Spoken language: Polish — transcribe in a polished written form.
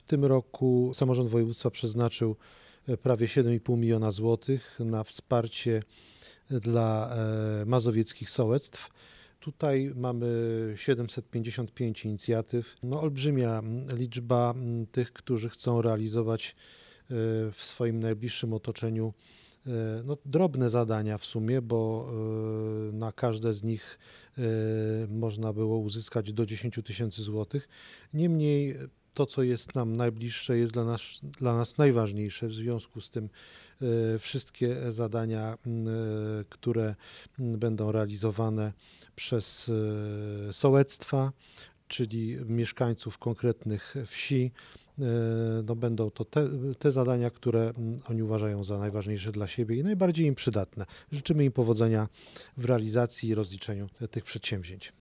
tym roku samorząd województwa przeznaczył prawie 7,5 miliona złotych na wsparcie dla mazowieckich sołectw. Tutaj mamy 755 inicjatyw. Olbrzymia liczba tych, którzy chcą realizować w swoim najbliższym otoczeniu drobne zadania w sumie, bo na każde z nich można było uzyskać do 10 tysięcy złotych. Niemniej to, co jest nam najbliższe, jest dla nas najważniejsze. W związku z tym wszystkie zadania, które będą realizowane przez sołectwa, czyli mieszkańców konkretnych wsi, będą to te zadania, które oni uważają za najważniejsze dla siebie i najbardziej im przydatne. Życzymy im powodzenia w realizacji i rozliczeniu tych przedsięwzięć.